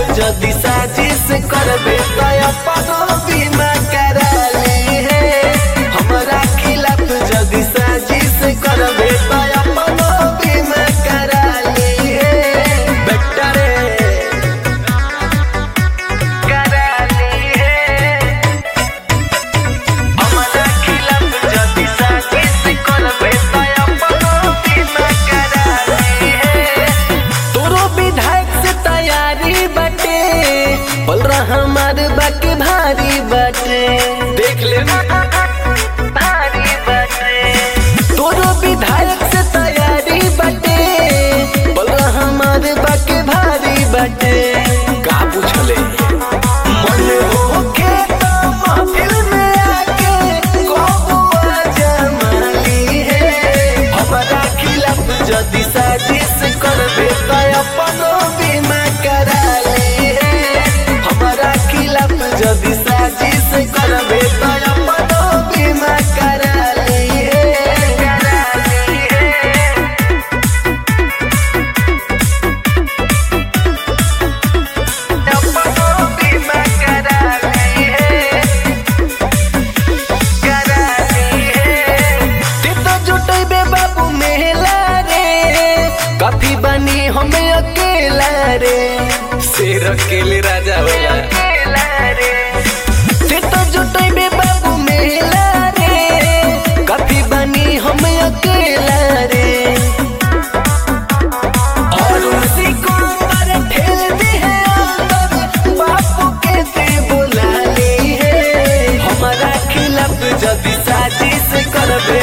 जदि साजिश करबे तो अपनो बीमा करा ली है। हमरा खिलाफ जदि साजिश करबे तो अपनो बीमा करा ली है। बेटा रे करा ली है। हमरा खिलाफ जदि साजिश करबे तो अपनो बीमा करा ली है। तोरो विधायक से तैयारी बटे बोल रहा हमारे बाकी भारी बटे देख लेना भारी बटे। तोरो विधायक से तैयारी बटे बोल रहा हमारे बाकी भारी बटे। का पूछले मन होके तो महफिल में आके कोबुआ जमाली है। हमारा खिलाफ जदि साजिश करबे तो अपनो बीमा करा ली है। हमारा खिलाफ जदि साजिश करबे तो अपनो बीमा करा ली है। करा ली है। अपनो बीमा करा ली है। करा ली है। ते तो जुटैबे बाबू मेला रे काफी बनी हमें अकेला रे। शेर अकेले राजा होला अकेला रे। ते तो जुटैबे बाबू मेला रे काफी बनी हमें अकेला रे। और उसी को अंदर ठेल दी है अंदर बापू के ते बुला ली है। हमारा खिलाफ जदि साजिश करबे